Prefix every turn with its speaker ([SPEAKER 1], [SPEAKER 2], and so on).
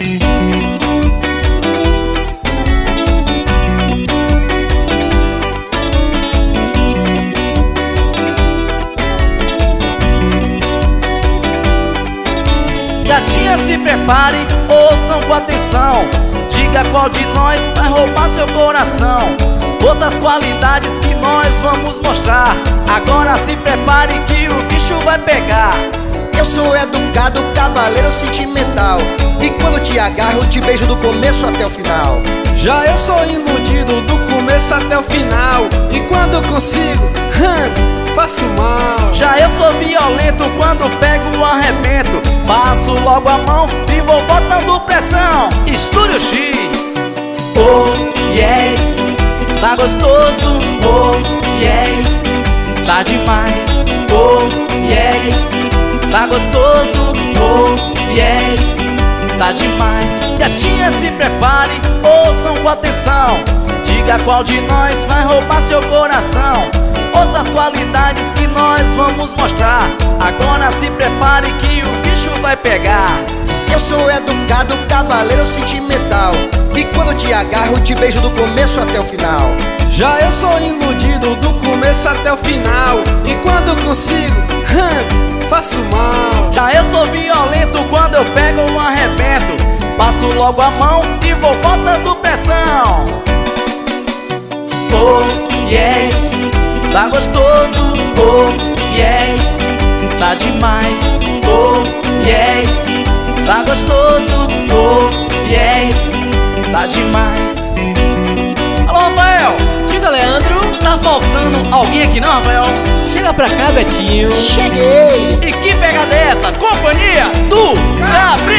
[SPEAKER 1] Gatinha, se prepare, ouçam com atenção. Diga qual de nós vai roubar seu coração. Ouça as qualidades que nós vamos mostrar. Agora se prepare que o bicho vai pegar.
[SPEAKER 2] Eu sou educado, cavaleiro sentimental, e quando te agarro, te beijo do começo até o final.
[SPEAKER 3] Já eu sou iludido do começo até o final, e quando consigo, faço mal.
[SPEAKER 1] Já eu sou violento, quando pego arrebento. Passo logo a mão e vou botando pressão. Estúdio X. Oh yes, tá gostoso. Oh yes, tá demais. Oh yes, tá gostoso. Oh yes, tá demais. Gatinha, se prepare, ouçam com atenção. Diga qual de nós vai roubar seu coração. Ouça as qualidades que nós vamos mostrar. Agora se prepare que o bicho vai pegar.
[SPEAKER 2] Eu sou educado, cavaleiro sentimental, e quando te agarro, te beijo do começo até o final.
[SPEAKER 3] Já eu sou iludido do começo até o final, e quando consigo, faço mal.
[SPEAKER 1] Já eu sou violento, quando eu pego um arrebento. Passo logo a mão e vou botando pressão. Oh yes, tá gostoso. Oh yes, tá demais. Oh yes, tá gostoso. Oh yes, tá demais. Alô, Rafael.
[SPEAKER 4] Diga, Leandro.
[SPEAKER 1] Tá faltando alguém aqui não, Rafael?
[SPEAKER 4] Chega pra cá, Betinho.
[SPEAKER 2] Cheguei!
[SPEAKER 1] E que pegada é essa? Companhia do Gabriel.